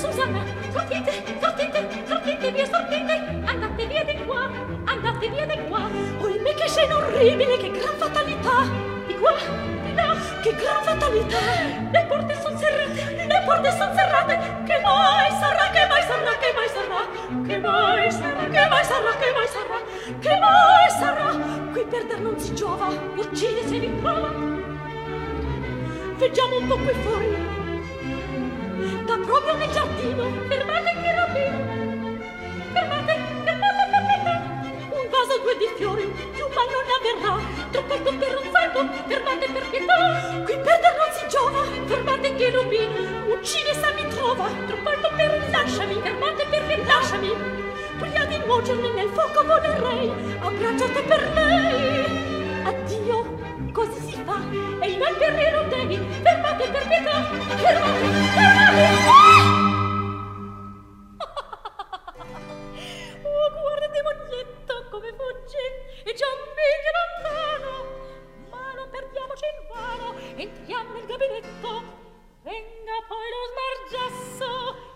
Susanna, sortite via, sortite, andate via di qua, andate via di qua. Ohimè che scena orribile, che gran fatalità, di qua, di là, che gran fatalità. Le porte son serrate, le porte son serrate, che mai sarà, che mai sarà, che mai sarà, che mai sarà, che mai sarà, che mai sarà, che mai sarà. Qui perder non si giova, uccide se vi prova. Veggiamo un po' qui fuori, da proprio nel giardino, fermate il cherubino, fermate, un vaso, due di fiori, più mal non ne avverrà, troppetto per un salto, fermate per pietà, qui perder non si giova, fermate il cherubino, uccide se mi trova, troppetto per un lasciami, fermate per pietà, lasciami, prima di nuocermi nel fuoco volerei, abbracciate per lei, addio. Così si fa, e il bel guerriero devi, fermate per pietà, fermate, fermate! Oh, guarda demonietto come fugge, e già meglio lontano, ma non perdiamoci in vano, entriamo nel gabinetto, venga poi lo smargiasso,